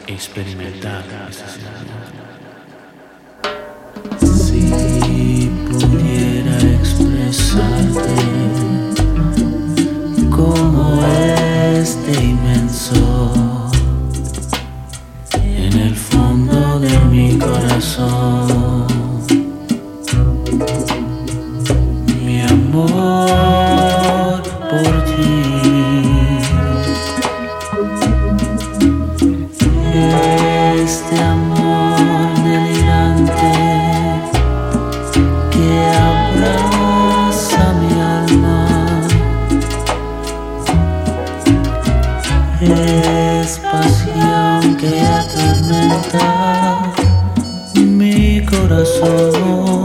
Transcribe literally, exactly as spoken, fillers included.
experimentar ese sentimiento. Si pudiera expresarte como este inmenso en el fondo de mi corazón, mi amor por ti, este amor delirante que abraza mi alma, es pasión que atormenta mi corazón.